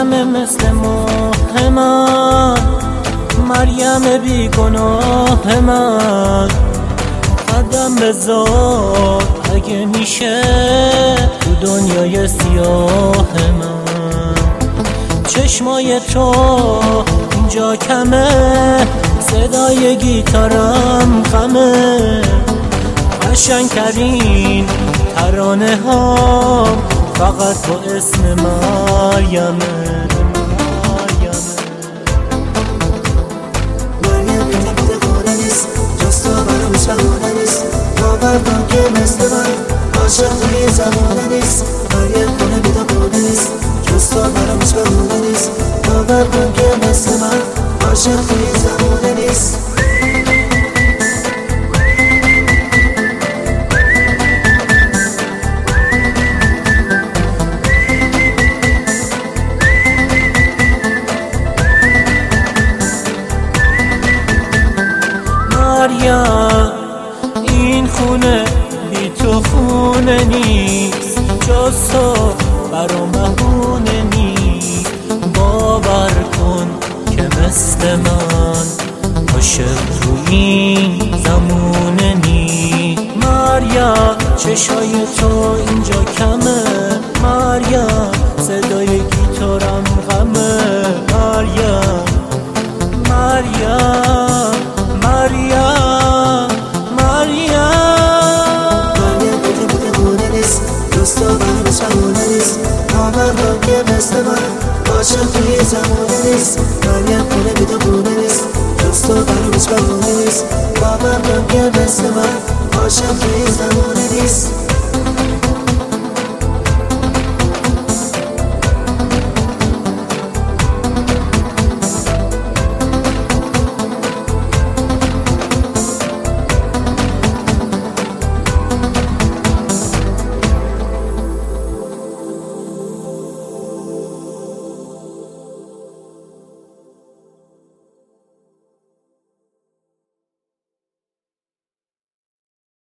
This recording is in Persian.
مریم مثل ماه من، مریم بی گناه من، قدم بذار اگه میشه تو دنیای سیاه من. چشمای تو اینجا کمه، صدای گیتارم غمه، قشنگ‌ترین ترانه ها فقط با اسم مریمه. مریم بیده کنه نیست، جز تو برام هیچ بهونه نیست. باور کن که مثل من عاشق توی زمانه نیست. مریم بیده کنه نیست، جز تو برام هیچ بهونه نیست. باور کن که مثل من عاشق توی زمانه نیست. مریم این خونه بی تو خونه نیست، جز تو برام بهونه نیست. باور کن که مثل من عاشق تو این زمونه نیست. مریم چشای تو اینجا کمه، مریم صدای گیتارم غمه، مریم مریم مریم مریم بیده کنه نیست، جز تو برام هیچ بهونه نیست. باور کن که مثل من عاشق توی زمانه نیست. مریم بیده کنه نیست، جز تو برام هیچ بهونه نیست. باور کن که مثل من عاشق توی زمانه نیست.